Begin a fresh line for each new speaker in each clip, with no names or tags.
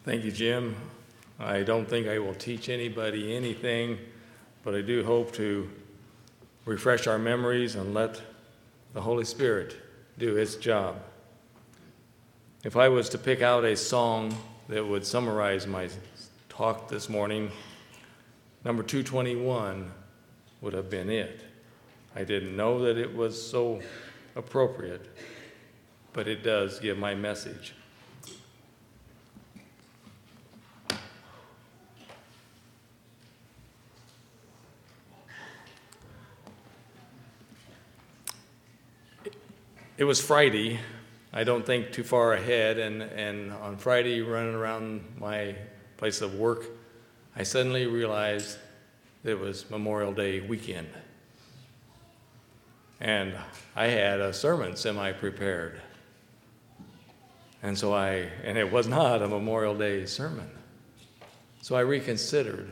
Thank you, Jim. I don't think I will teach anybody anything, but I do hope to refresh our memories and let the Holy Spirit do its job. If I was to pick out a song that would summarize my talk this morning, number 221 would have been it. I didn't know that it was so appropriate, but it does give my message. It was Friday. I don't think too far ahead, and on Friday, running around my place of work, I suddenly realized that it was Memorial Day weekend. And I had a sermon semi-prepared. And it was not a Memorial Day sermon. So I reconsidered.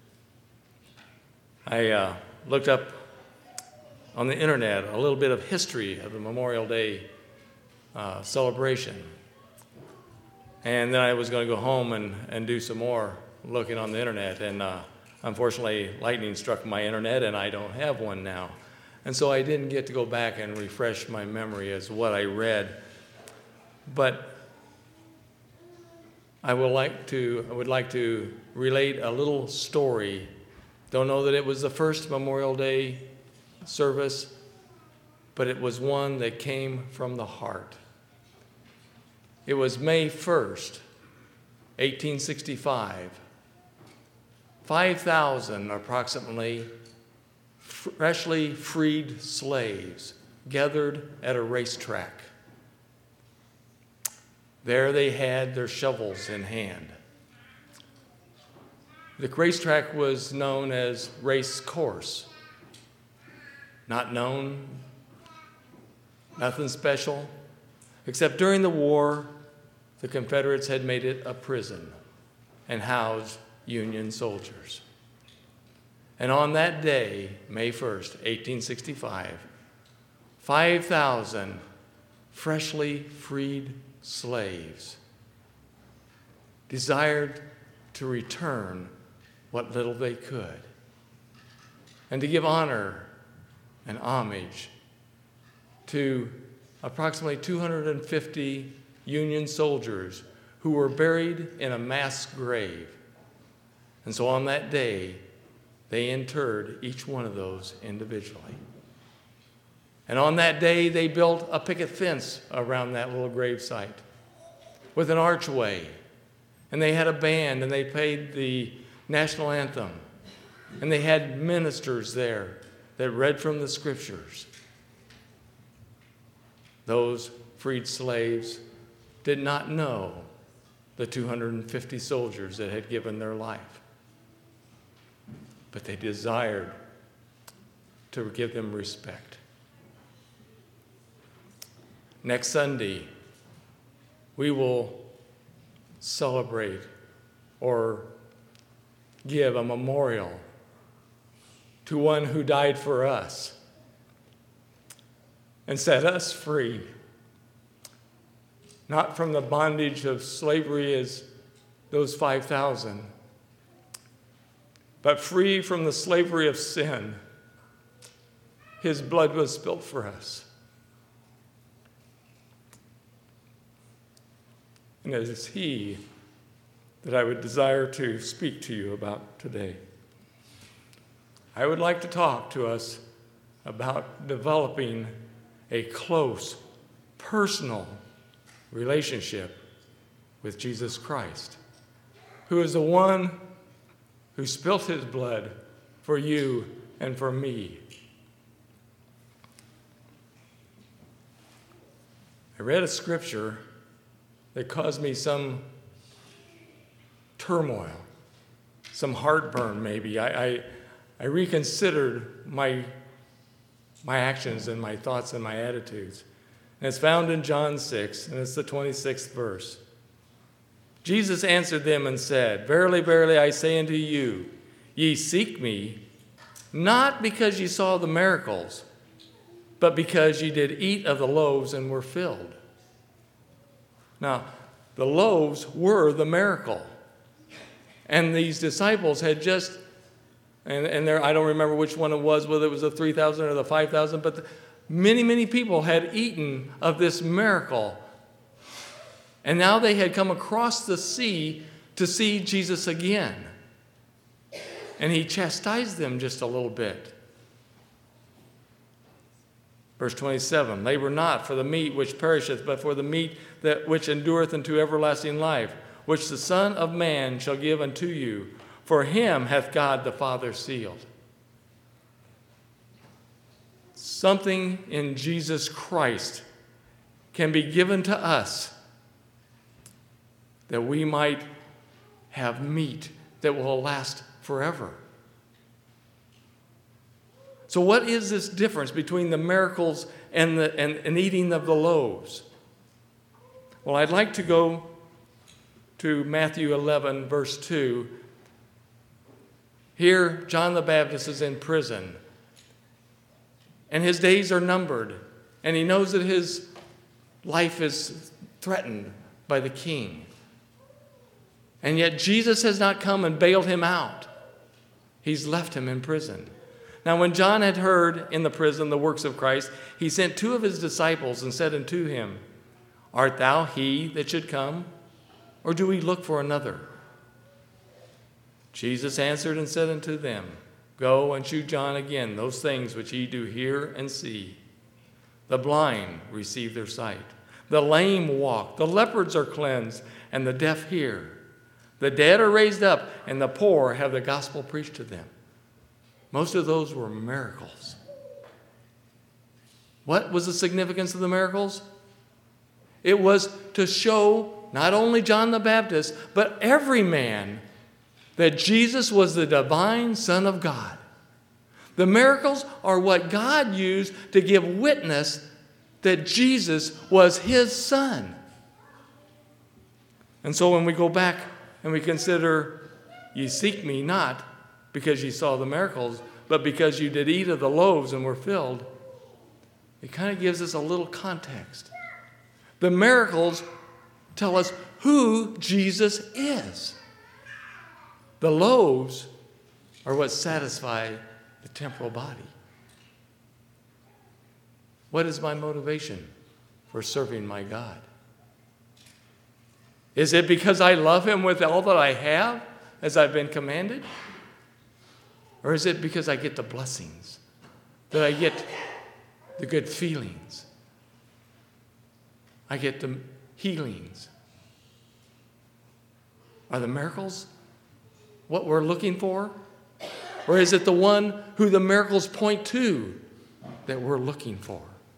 I looked up on the internet a little bit of history of the Memorial Day celebration. And then I was going to go home and do some more looking on the internet. And unfortunately, lightning struck my internet, and I don't have one now. And so I didn't get to go back and refresh my memory as what I read. But I would like to relate a little story. Don't know that it was the first Memorial Day service, but it was one that came from the heart. It was May 1st, 1865. 5,000 approximately freshly freed slaves gathered at a racetrack. There they had their shovels in hand. The racetrack was known as Race Course. Not known, nothing special, except during the war, the Confederates had made it a prison and housed Union soldiers. And on that day, May 1st, 1865, 5,000 freshly freed slaves desired to return what little they could and to give honor and homage to approximately 250 Union soldiers who were buried in a mass grave. And so on that day, they interred each one of those individually. And on that day, they built a picket fence around that little grave site with an archway. And they had a band, and they played the national anthem. And they had ministers there that read from the scriptures. Those freed slaves did not know the 250 soldiers that had given their life, but they desired to give them respect. Next Sunday, we will celebrate or give a memorial to one who died for us and set us free, not from the bondage of slavery as those 5,000, but free from the slavery of sin. His blood was spilt for us. And it is he that I would desire to speak to you about today. I would like to talk to us about developing a close, personal relationship with Jesus Christ, who is the one who spilt his blood for you and for me. I read a scripture that caused me some turmoil, some heartburn maybe. I reconsidered my actions and my thoughts and my attitudes. And it's found in John 6, and it's the 26th verse. Jesus answered them and said, "Verily, verily, I say unto you, ye seek me, not because ye saw the miracles, but because ye did eat of the loaves and were filled." Now, The loaves were the miracle. And these disciples had just, and there, I don't remember which one it was, whether it was the 3,000 or the 5,000, but many, many people had eaten of this miracle. And now they had come across the sea to see Jesus again. And he chastised them just a little bit. Verse 27, labor not for the meat which perisheth, but for the meat that which endureth unto everlasting life, which the Son of Man shall give unto you. For him hath God the Father sealed. Something in Jesus Christ can be given to us that we might have meat that will last forever. So what is this difference between the miracles and eating of the loaves? Well, I'd like to go to Matthew 11, verse 2. Here, John the Baptist is in prison, and his days are numbered, and he knows that his life is threatened by the king. And yet Jesus has not come and bailed him out. He's left him in prison. Now, when John had heard in the prison the works of Christ, he sent 2 of his disciples and said unto him, Art thou he that should come, or do we look for another? Jesus answered and said unto them, Go and shew John again those things which ye do hear and see. The blind receive their sight, the lame walk, the lepers are cleansed, and the deaf hear. The dead are raised up, and the poor have the gospel preached to them. Most of those were miracles. What was the significance of the miracles? It was to show not only John the Baptist, but every man that Jesus was the divine Son of God. The miracles are what God used to give witness that Jesus was his Son. And so when we go back and we consider, ye seek me not because ye saw the miracles, but because you did eat of the loaves and were filled, it kind of gives us a little context. The miracles tell us who Jesus is. The loaves are what satisfy the temporal body. What is my motivation for serving my God? Is it because I love him with all that I have, as I've been commanded? Or is it because I get the blessings, that I get the good feelings? I get the healings. Are the miracles what we're looking for? Or is it the one who the miracles point to that we're looking for?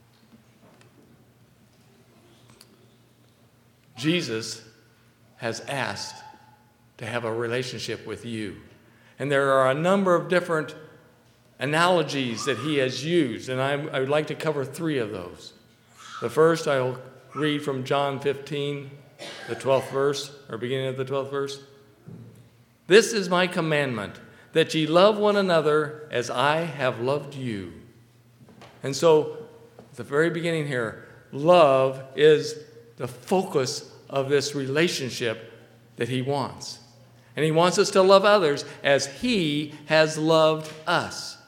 Jesus has asked to have a relationship with you. And there are a number of different analogies that he has used, and I would like to cover 3 of those. The first I'll read from John 15, the 12th verse, or beginning of the 12th verse. This is my commandment, that ye love one another as I have loved you. And so, at the very beginning here, love is the focus of this relationship that he wants. And he wants us to love others as he has loved us.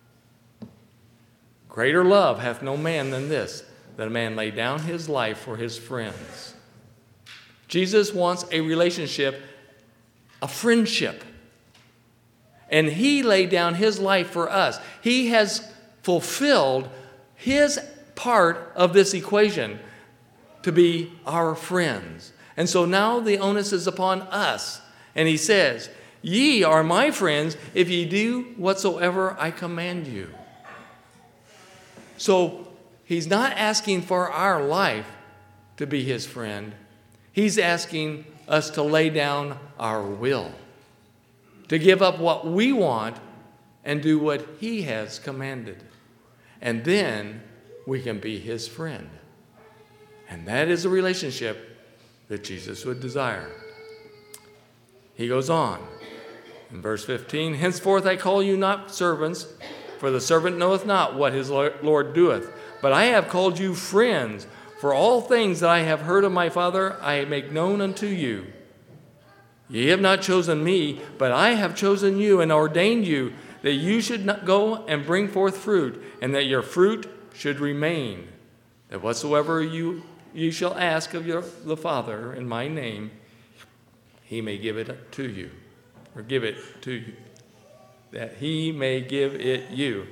Greater love hath no man than this, that a man lay down his life for his friends. Jesus wants a relationship, a friendship. And he laid down his life for us. He has fulfilled his part of this equation to be our friends. And so now the onus is upon us. And he says, ye are my friends if ye do whatsoever I command you. So he's not asking for our life to be his friend. He's asking us to lay down our will, to give up what we want and do what he has commanded. And then we can be his friend. And that is a relationship that Jesus would desire. He goes on in verse 15, henceforth I call you not servants, for the servant knoweth not what his Lord doeth. But I have called you friends, For all things that I have heard of my Father, I make known unto you. Ye have not chosen me, but I have chosen you and ordained you, that you should not go and bring forth fruit, and that your fruit should remain, that whatsoever you shall ask of the Father in my name, he may give it to you, or give it to you, that he may give it you.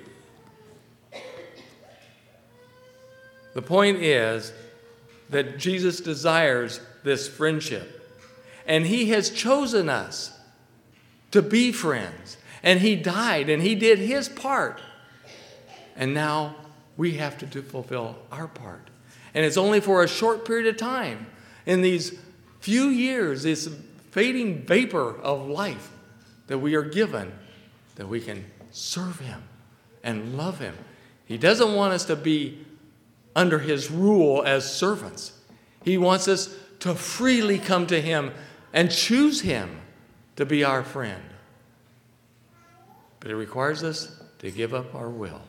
The point is that Jesus desires this friendship. And he has chosen us to be friends. And he died and he did his part. And now we have to fulfill our part. And it's only for a short period of time, in these few years, this fading vapor of life that we are given, that we can serve him and love him. He doesn't want us to be under his rule as servants. He wants us to freely come to him and choose him to be our friend. But it requires us to give up our will.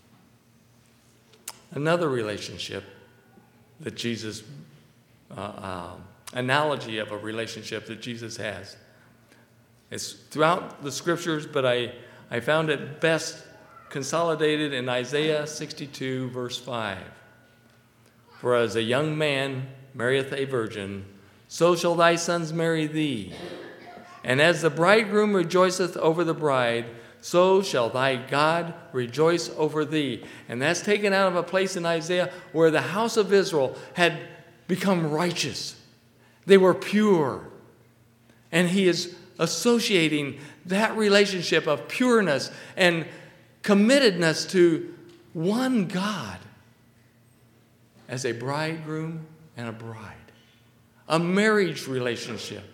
Another relationship that Jesus, analogy of a relationship that Jesus has. It's throughout the scriptures, but I found it best consolidated in Isaiah 62, verse 5. For as a young man marrieth a virgin, so shall thy sons marry thee. And as the bridegroom rejoiceth over the bride, so shall thy God rejoice over thee. And that's taken out of a place in Isaiah where the house of Israel had become righteous. They were pure. And he is associating that relationship of pureness and committedness to one God as a bridegroom and a bride. A marriage relationship.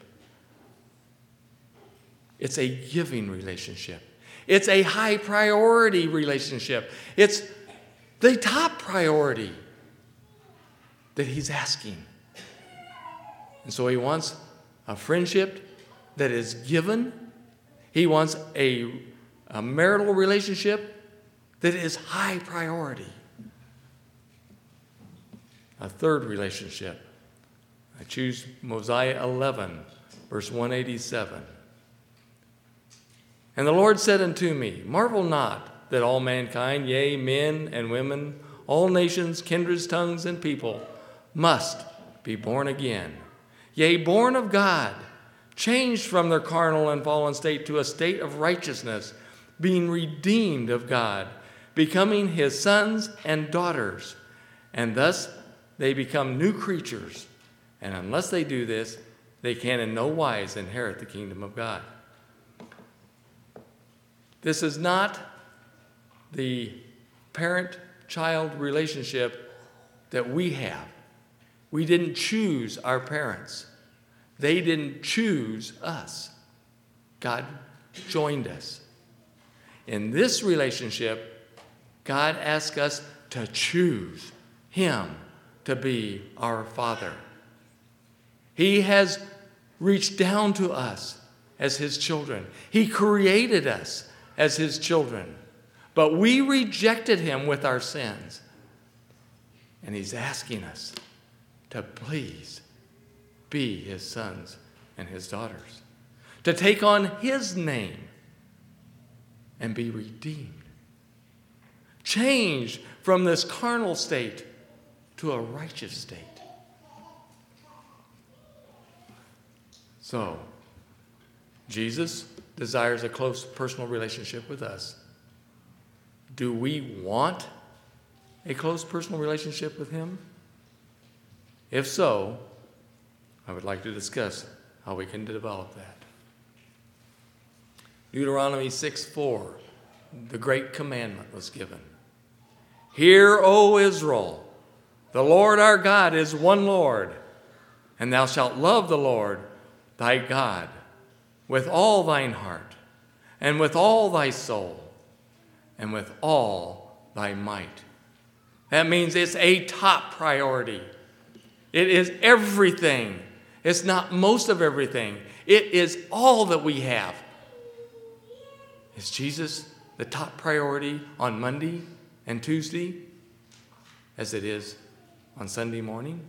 It's a giving relationship. It's a high priority relationship. It's the top priority that he's asking. And so he wants a friendship that is given. He wants a marital relationship that is high priority. A third relationship. I choose Mosiah 11, verse 187. And the Lord said unto me, marvel not that all mankind, yea, men and women, all nations, kindreds, tongues, and people, must be born again. Yea, born of God, changed from their carnal and fallen state to a state of righteousness, being redeemed of God, becoming his sons and daughters. And thus they become new creatures. And unless they do this, they can in no wise inherit the kingdom of God. This is not the parent-child relationship that we have. We didn't choose our parents. They didn't choose us. God joined us. In this relationship, God asks us to choose him to be our Father. He has reached down to us as his children. He created us as his children. But we rejected him with our sins. And he's asking us to please be his sons and his daughters. To take on his name and be redeemed. Changed from this carnal state to a righteous state. So, Jesus desires a close personal relationship with us. Do we want a close personal relationship with him? If so, I would like to discuss how we can develop that. Deuteronomy 6:4, the great commandment was given. Hear, O Israel, the Lord our God is one Lord, and thou shalt love the Lord thy God with all thine heart, and with all thy soul, and with all thy might. That means it's a top priority. It is everything. It's not most of everything. It is all that we have. Is Jesus the top priority on Monday and Tuesday, as it is on Sunday morning?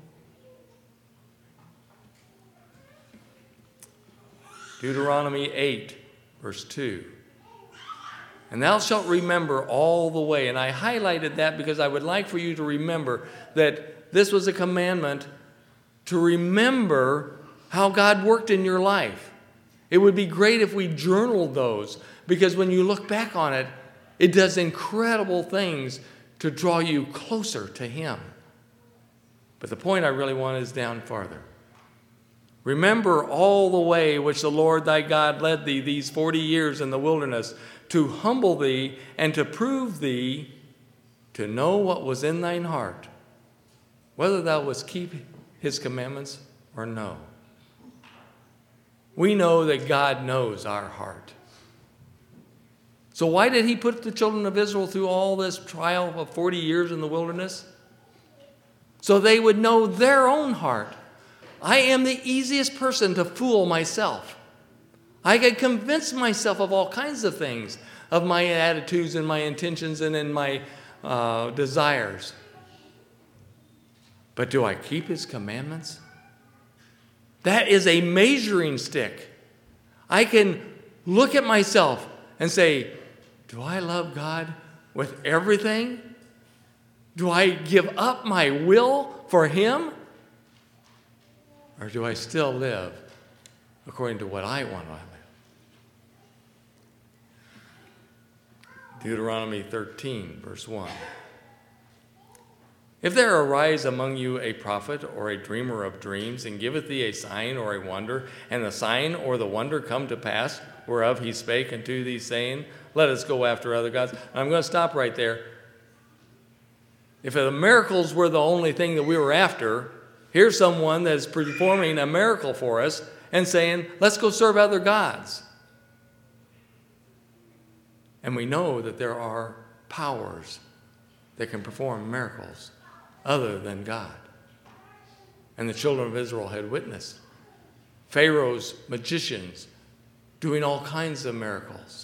Deuteronomy 8, verse 2. And thou shalt remember all the way. And I highlighted that because I would like for you to remember that this was a commandment to remember how God worked in your life. It would be great if we journaled those, because when you look back on it, it does incredible things to draw you closer to Him. But the point I really want is down farther. Remember all the way which the Lord thy God led thee these 40 years in the wilderness, to humble thee and to prove thee, to know what was in thine heart, whether thou wouldst keep His commandments or no. We know that God knows our heart. So why did He put the children of Israel through all this trial of 40 years in the wilderness? So they would know their own heart. I am the easiest person to fool myself. I could convince myself of all kinds of things, of my attitudes and my intentions and in my desires. But do I keep His commandments? That is a measuring stick. I can look at myself and say, do I love God with everything? Do I give up my will for Him? Or do I still live according to what I want to live? Deuteronomy 13, verse 1. If there arise among you a prophet or a dreamer of dreams, and giveth thee a sign or a wonder, and the sign or the wonder come to pass, whereof he spake unto thee, saying, let us go after other gods. And I'm going to stop right there. If the miracles were the only thing that we were after, here's someone that's performing a miracle for us and saying, let's go serve other gods. And we know that there are powers that can perform miracles other than God. And the children of Israel had witnessed Pharaoh's magicians doing all kinds of miracles.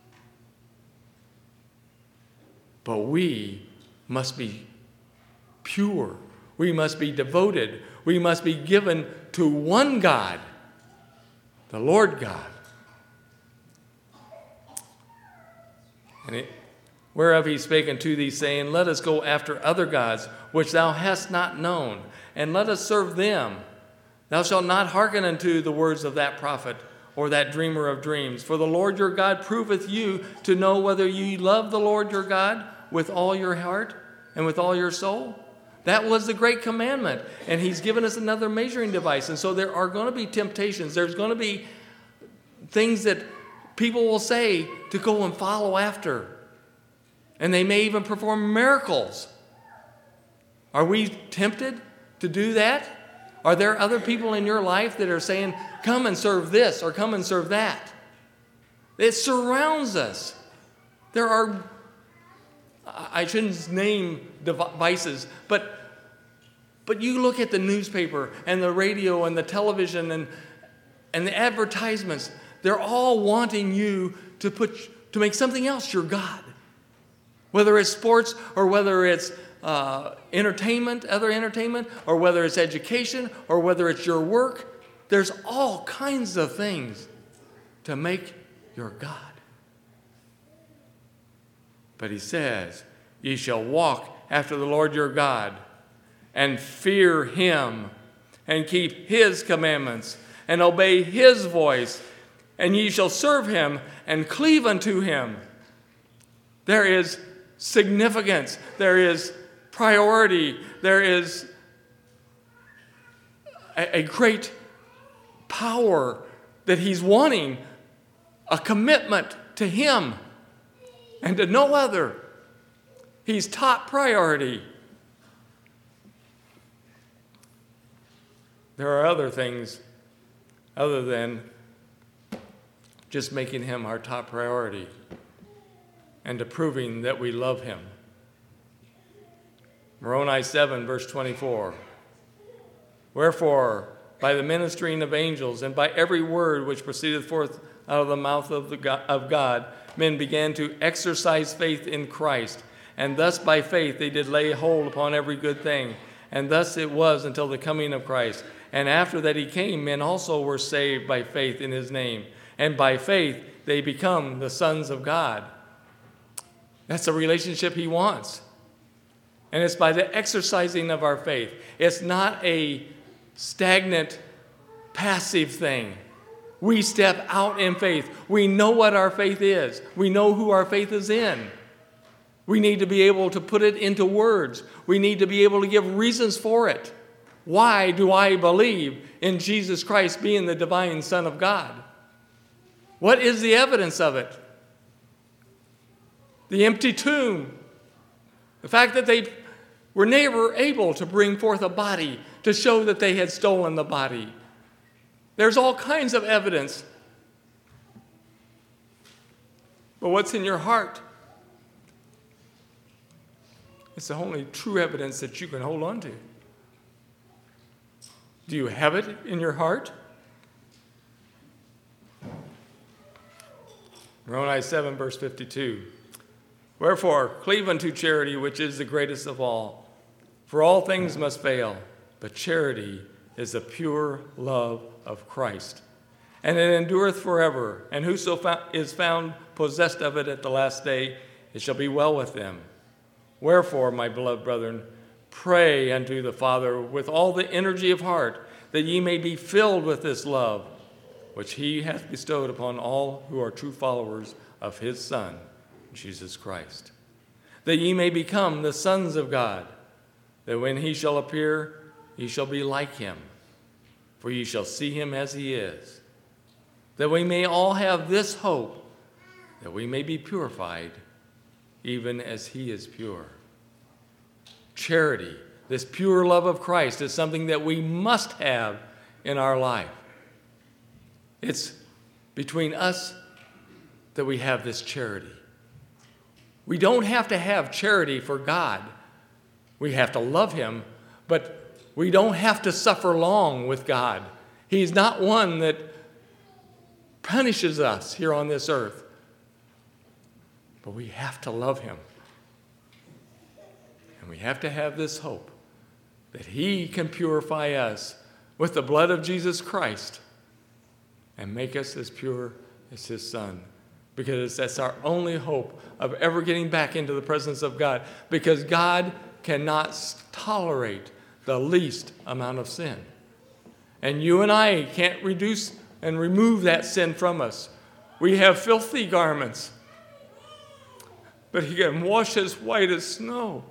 But we must be pure. We must be devoted. We must be given to one God, the Lord God. And whereof he spake unto thee, saying, let us go after other gods, which thou hast not known, and let us serve them. Thou shalt not hearken unto the words of that prophet or that dreamer of dreams. For the Lord your God proveth you to know whether ye love the Lord your God with all your heart and with all your soul. That was the great commandment. And He's given us another measuring device. And so there are going to be temptations. There's going to be things that people will say to go and follow after. And they may even perform miracles. Are we tempted to do that? Are there other people in your life that are saying, come and serve this or come and serve that? It surrounds us. There are, I shouldn't name devices, but you look at the newspaper and the radio and the television and the advertisements. They're all wanting you to make something else your God. Whether it's sports or whether it's entertainment, other entertainment, or whether it's education or whether it's your work, there's all kinds of things to make your God. But He says, ye shall walk after the Lord your God and fear Him and keep His commandments and obey His voice, and ye shall serve Him and cleave unto Him. There is significance. There is priority. There is a great power that He's wanting, a commitment to Him and to no other. He's top priority. There are other things other than just making Him our top priority and to proving that we love Him. Moroni 7, verse 24. Wherefore, by the ministering of angels and by every word which proceedeth forth out of the mouth of God, men began to exercise faith in Christ. And thus by faith they did lay hold upon every good thing And thus it was until the coming of Christ. And after that he came, men also were saved by faith in his name. And by faith they become the sons of God. That's the relationship he wants. And it's by the exercising of our faith. It's not a stagnant, passive thing. We step out in faith. We know what our faith is. We know who our faith is in. We need to be able to put it into words. We need to be able to give reasons for it. Why do I believe in Jesus Christ being the divine Son of God? What is the evidence of it? The empty tomb. The fact that they were never able to bring forth a body to show that they had stolen the body. There's all kinds of evidence. But what's in your heart? It's the only true evidence that you can hold on to. Do you have it in your heart? Moroni 7, verse 52. Wherefore, cleave unto charity, which is the greatest of all. For all things must fail, but charity is the pure love of Christ. And it endureth forever, and whoso is found possessed of it at the last day, it shall be well with them. Wherefore, my beloved brethren, pray unto the Father with all the energy of heart, that ye may be filled with this love, which he hath bestowed upon all who are true followers of his Son, Jesus Christ. That ye may become the sons of God, that when he shall appear, ye shall be like him, for ye shall see him as he is. That we may all have this hope, that we may be purified, even as he is pure. Charity, this pure love of Christ, is something that we must have in our life. It's between us that we have this charity. We don't have to have charity for God. We have to love him, but we don't have to suffer long with God. He's not one that punishes us here on this earth. But we have to love him. And we have to have this hope that he can purify us with the blood of Jesus Christ and make us as pure as his Son. Because that's our only hope of ever getting back into the presence of God. Because God cannot tolerate the least amount of sin. And you and I can't reduce and remove that sin from us. We have filthy garments, but he can wash as white as snow.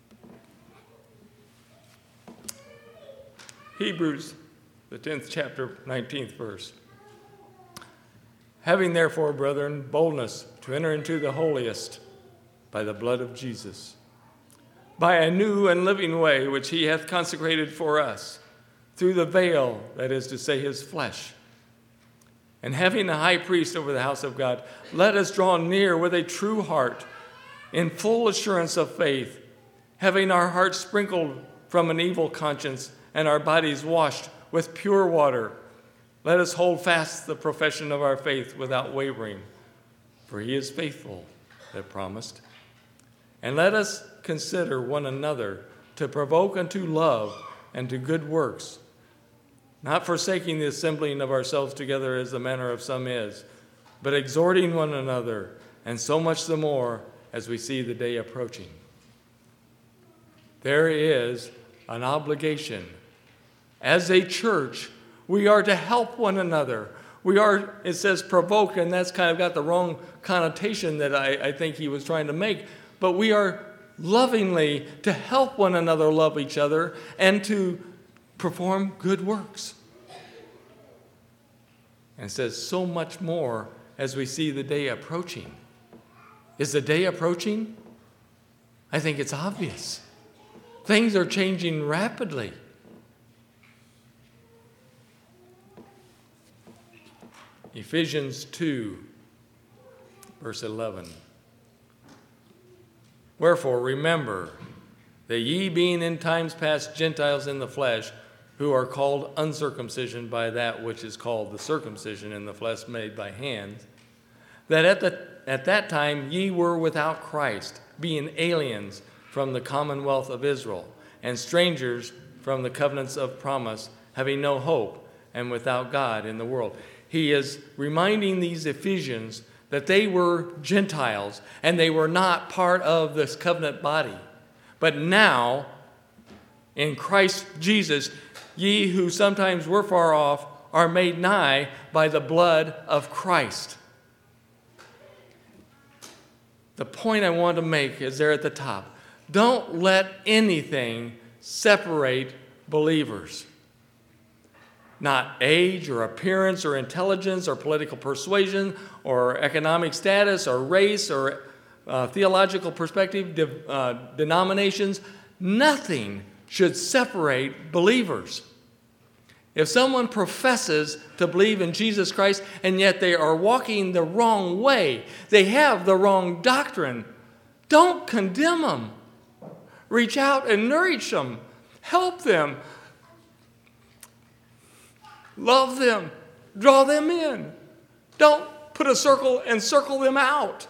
Hebrews, the 10th chapter, 19th verse. Having therefore, brethren, boldness to enter into the holiest by the blood of Jesus, by a new and living way which he hath consecrated for us, through the veil, that is to say, his flesh. And having a high priest over the house of God, let us draw near with a true heart, in full assurance of faith, having our hearts sprinkled from an evil conscience and our bodies washed with pure water. Let us hold fast the profession of our faith without wavering, for he is faithful that promised. And let us consider one another to provoke unto love and to good works, not forsaking the assembling of ourselves together as the manner of some is, but exhorting one another, and so much the more as we see the day approaching. There is an obligation. As a church, we are to help one another. We are, it says provoke, and that's kind of got the wrong connotation that I think he was trying to make. But we are lovingly to help one another love each other and to perform good works. And it says so much more as we see the day approaching. Is the day approaching? I think it's obvious. Things are changing rapidly. Ephesians 2, verse 11. Wherefore, remember that ye being in times past Gentiles in the flesh, who are called uncircumcision by that which is called the circumcision in the flesh made by hands, that at that time ye were without Christ, being aliens from the commonwealth of Israel, and strangers from the covenants of promise, having no hope and without God in the world. He is reminding these Ephesians that they were Gentiles and they were not part of this covenant body. But now, in Christ Jesus, ye who sometimes were far off are made nigh by the blood of Christ. The point I want to make is there at the top. Don't let anything separate believers. Not age or appearance or intelligence or political persuasion or economic status or race or theological perspective, denominations. Nothing should separate believers. If someone professes to believe in Jesus Christ and yet they are walking the wrong way, they have the wrong doctrine, don't condemn them. Reach out and nourish them. Help them. Love them. Draw them in. Don't put a circle and circle them out.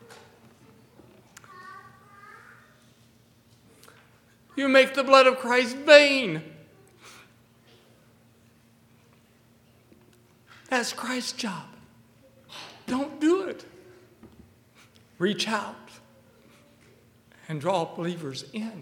You make the blood of Christ vain. That's Christ's job. Don't do it. Reach out and draw believers in.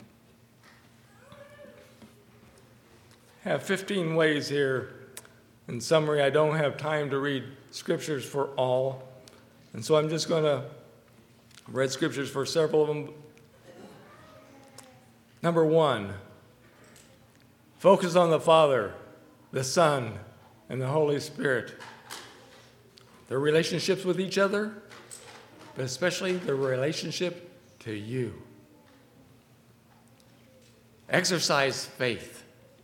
I have 15 ways here. In summary, I don't have time to read scriptures for all. And so I'm just going to read scriptures for several of them. Number 1, focus on the Father, the Son, and the Holy Spirit. Their relationships with each other, but especially their relationship to you. Exercise faith.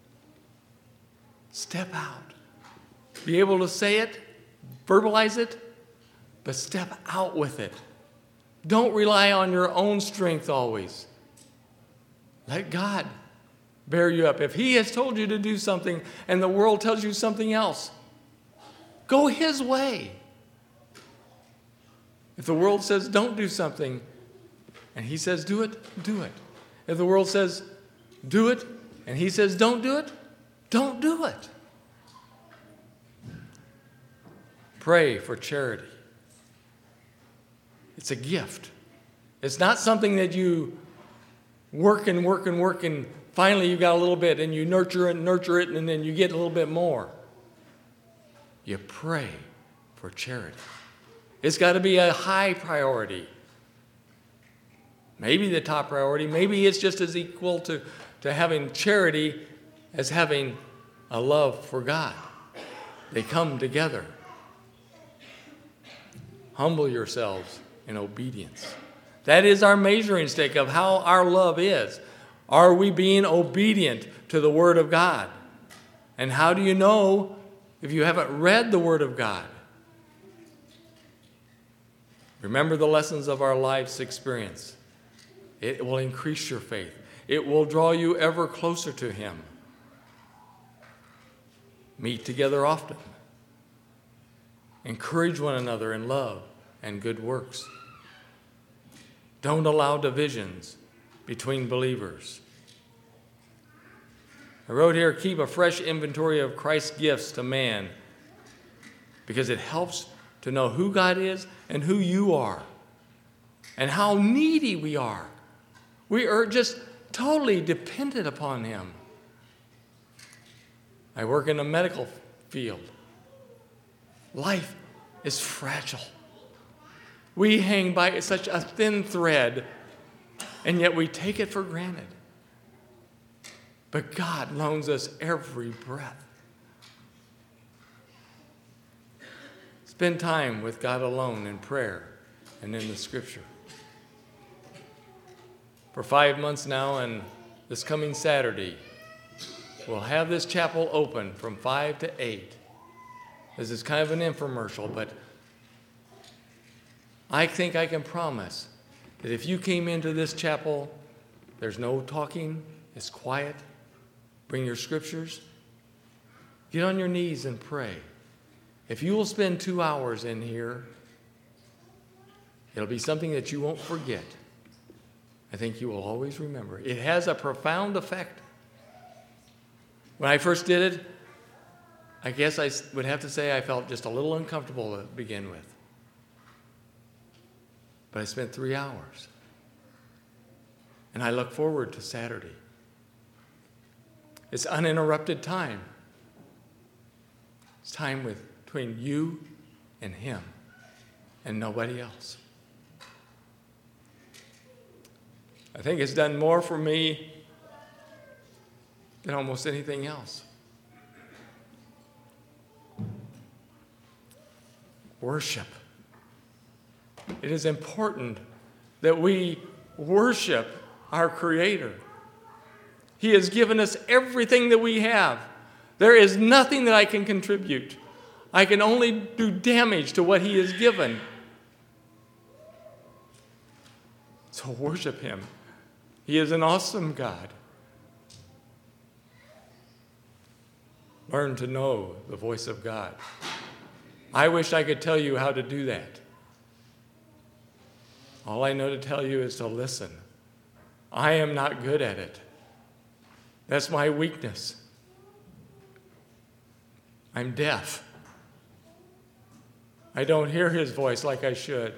Step out. Be able to say it, verbalize it, but step out with it. Don't rely on your own strength always. Let God bear you up. If He has told you to do something and the world tells you something else, go His way. If the world says don't do something and He says do it, do it. If the world says do it and He says don't do it, don't do it. Pray for charity. It's a gift. It's not something that you work and finally you got a little bit and you nurture it, and then you get a little bit more. You pray for charity. It's got to be a high priority. Maybe the top priority. Maybe it's just as equal to having charity as having a love for God. They come together. Humble yourselves in obedience. That is our measuring stick of how our love is. Are we being obedient to the Word of God? And how do you know if you haven't read the Word of God? Remember the lessons of our life's experience. It will increase your faith. It will draw you ever closer to Him. Meet together often. Encourage one another in love and good works. Don't allow divisions between believers. I wrote here, keep a fresh inventory of Christ's gifts to man, because it helps to know who God is and who you are and how needy we are. We are just totally dependent upon Him. I work in the medical field. Life is fragile. We hang by such a thin thread, and yet we take it for granted. But God loans us every breath. Spend time with God alone in prayer and in the Scripture. For 5 months now, and this coming Saturday, we'll have this chapel open from 5 to 8. This is kind of an infomercial, but I think I can promise that if you came into this chapel, there's no talking, it's quiet. Bring your scriptures. Get on your knees and pray. If you will spend 2 hours in here, it'll be something that you won't forget. I think you will always remember. It has a profound effect. When I first did it, I guess I would have to say I felt just a little uncomfortable to begin with. But I spent 3 hours. And I look forward to Saturday. It's uninterrupted time. It's time between you and him and nobody else. I think it's done more for me than almost anything else. Worship. It is important that we worship our Creator. He has given us everything that we have. There is nothing that I can contribute. I can only do damage to what He has given. So worship Him. He is an awesome God. Learn to know the voice of God. I wish I could tell you how to do that. All I know to tell you is to listen. I am not good at it. That's my weakness. I'm deaf. I don't hear His voice like I should.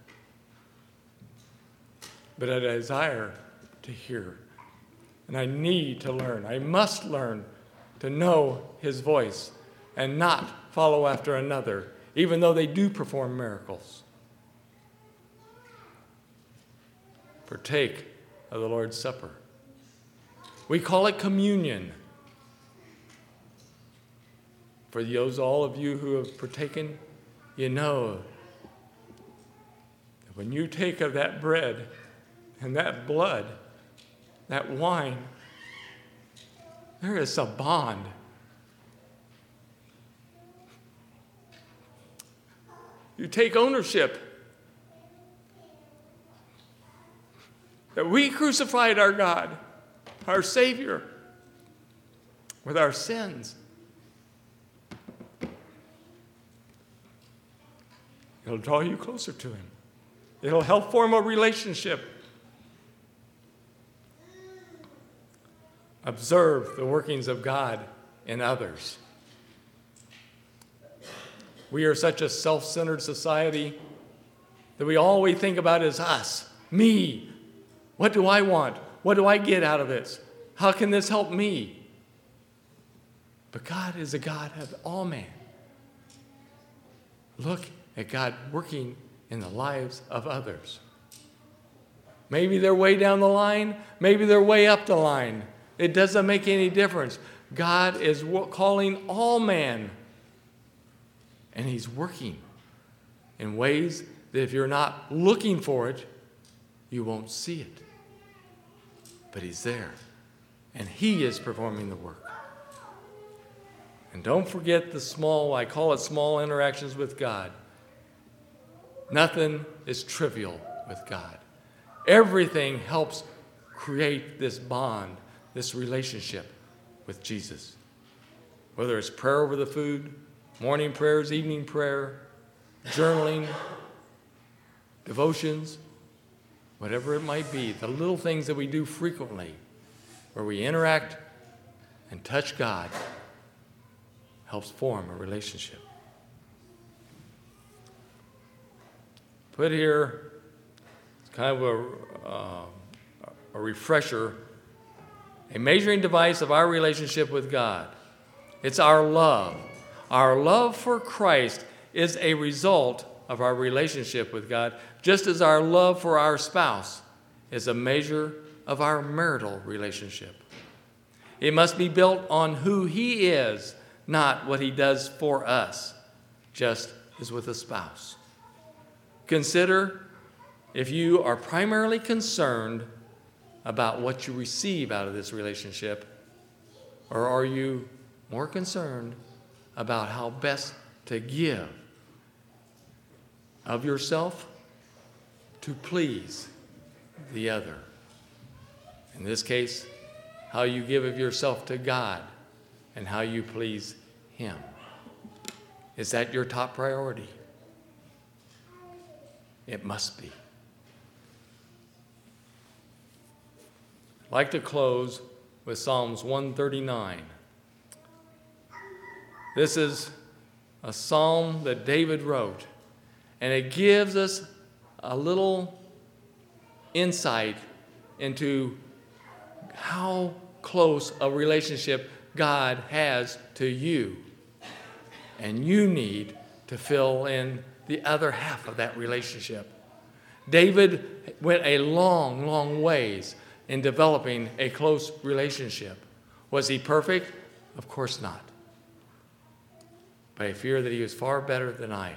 But I desire to hear. And I need to learn. I must learn to know His voice and not follow after another, even though they do perform miracles. Partake of the Lord's Supper. We call it communion. For those, all of you who have partaken, you know that when you take of that bread and that blood, that wine, there is a bond. You take ownership that we crucified our God, our Savior, with our sins. It'll draw you closer to Him. It'll help form a relationship. Observe the workings of God in others. We are such a self-centered society that all we think about is us, me. What do I want? What do I get out of this? How can this help me? But God is a God of all man. Look at God working in the lives of others. Maybe they're way down the line. Maybe they're way up the line. It doesn't make any difference. God is calling all man. And He's working in ways that if you're not looking for it, you won't see it. But He's there. And He is performing the work. And don't forget the small, I call it small interactions with God. Nothing is trivial with God. Everything helps create this bond, this relationship with Jesus. Whether it's prayer over the food, morning prayers, evening prayer, journaling, devotions, whatever it might be, the little things that we do frequently where we interact and touch God helps form a relationship. Put here, it's kind of a refresher, a measuring device of our relationship with God. It's our love. Our love for Christ is a result of our relationship with God, just as our love for our spouse is a measure of our marital relationship. It must be built on who He is, not what He does for us, just as with a spouse. Consider if you are primarily concerned about what you receive out of this relationship, or are you more concerned about how best to give of yourself to please the other. In this case, how you give of yourself to God and how you please Him. Is that your top priority? It must be. I'd like to close with Psalms 139. This is a psalm that David wrote, and it gives us a little insight into how close a relationship God has to you. And you need to fill in the other half of that relationship. David went a long, long ways in developing a close relationship. Was he perfect? Of course not. But I fear that he was far better than I.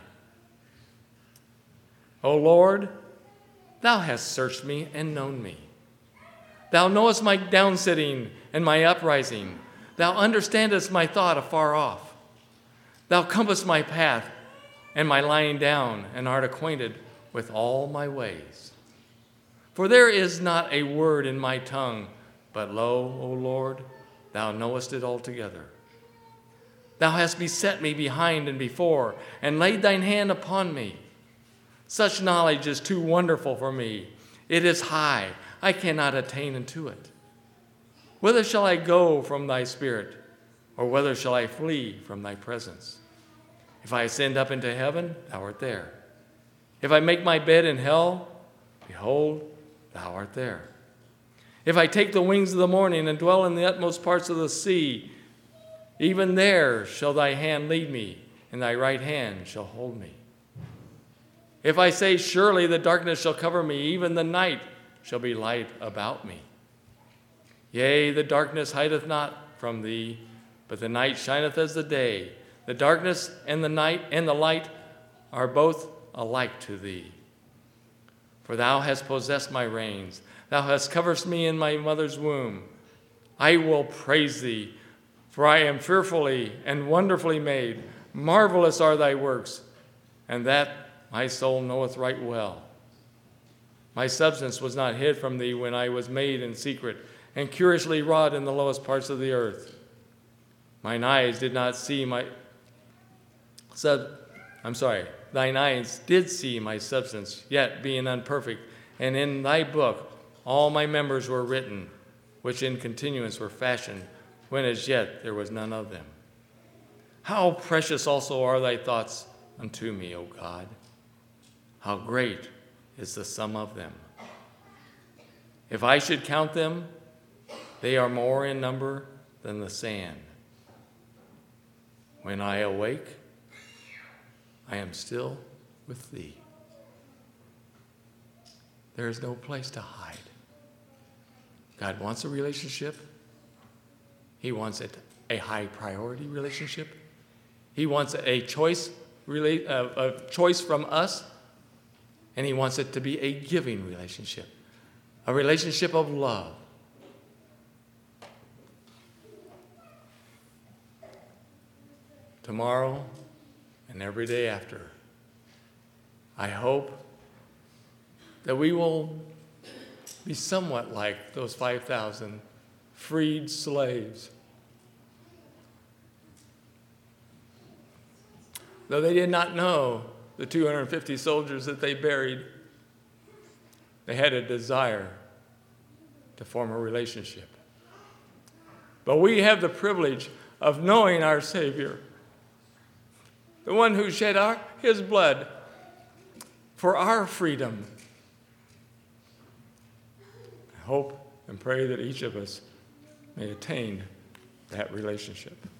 O Lord, thou hast searched me and known me. Thou knowest my downsitting and my uprising. Thou understandest my thought afar off. Thou compassest my path and my lying down, and art acquainted with all my ways. For there is not a word in my tongue, but lo, O Lord, thou knowest it altogether. Thou hast beset me behind and before, and laid thine hand upon me. Such knowledge is too wonderful for me. It is high, I cannot attain unto it. Whither shall I go from thy spirit, or whither shall I flee from thy presence? If I ascend up into heaven, thou art there. If I make my bed in hell, behold, thou art there. If I take the wings of the morning and dwell in the utmost parts of the sea, even there shall thy hand lead me, and thy right hand shall hold me. If I say, surely the darkness shall cover me, even the night shall be light about me. Yea, the darkness hideth not from thee, but the night shineth as the day. The darkness and the night and the light are both alike to thee. For thou hast possessed my reins. Thou hast covered me in my mother's womb. I will praise thee, for I am fearfully and wonderfully made. Marvelous are thy works, and that my soul knoweth right well. My substance was not hid from thee when I was made in secret, and curiously wrought in the lowest parts of the earth. Mine eyes did not see thine eyes did see my substance, yet being unperfect, and in thy book all my members were written, which in continuance were fashioned, when as yet there was none of them. How precious also are thy thoughts unto me, O God! How great is the sum of them! If I should count them, they are more in number than the sand. When I awake, I am still with thee. There is no place to hide. God wants a relationship. He wants it a high priority relationship. He wants a choice from us, and he wants it to be a giving relationship, a relationship of love. Tomorrow and every day after, I hope that we will be somewhat like those 5,000 freed slaves. Though they did not know the 250 soldiers that they buried, they had a desire to form a relationship. But we have the privilege of knowing our Savior, the one who shed his blood for our freedom. I hope and pray that each of us may attain that relationship.